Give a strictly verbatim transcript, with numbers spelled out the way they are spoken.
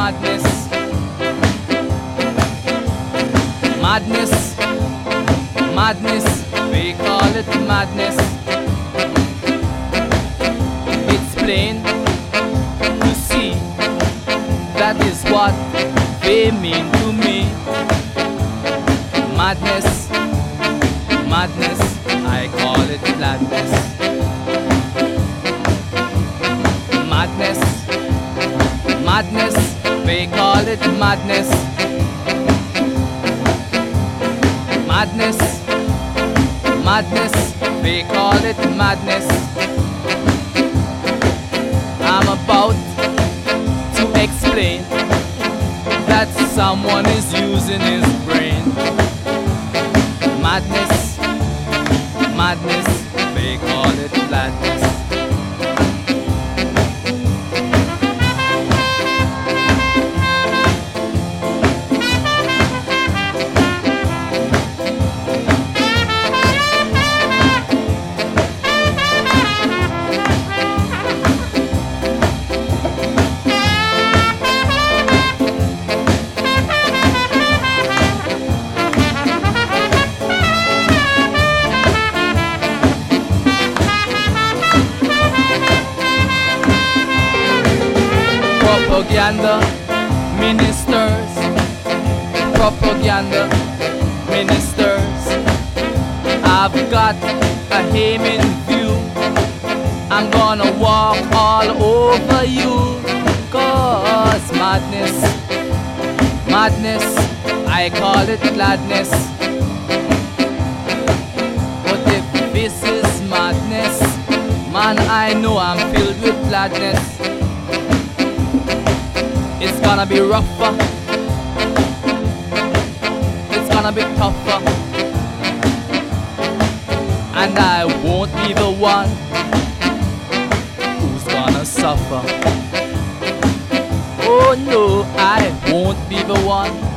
madness. Madness, madness, we call it madness. It's plain to see, that is what they mean to me. Madness, madness, I call it gladness. Madness, madness, they call it madness. Madness, madness, they call it madness. I'm about to explain that someone is using his brain. Madness, madness, they call it gladness. Propaganda ministers, propaganda ministers, I've got a aim in view. I'm gonna walk all over you. Cause madness, madness, I call it gladness. But if this is madness, man, I know I'm filled with gladness. It's gonna be rougher, it's gonna be tougher, and I won't be the one who's gonna suffer. Oh no, I won't be the one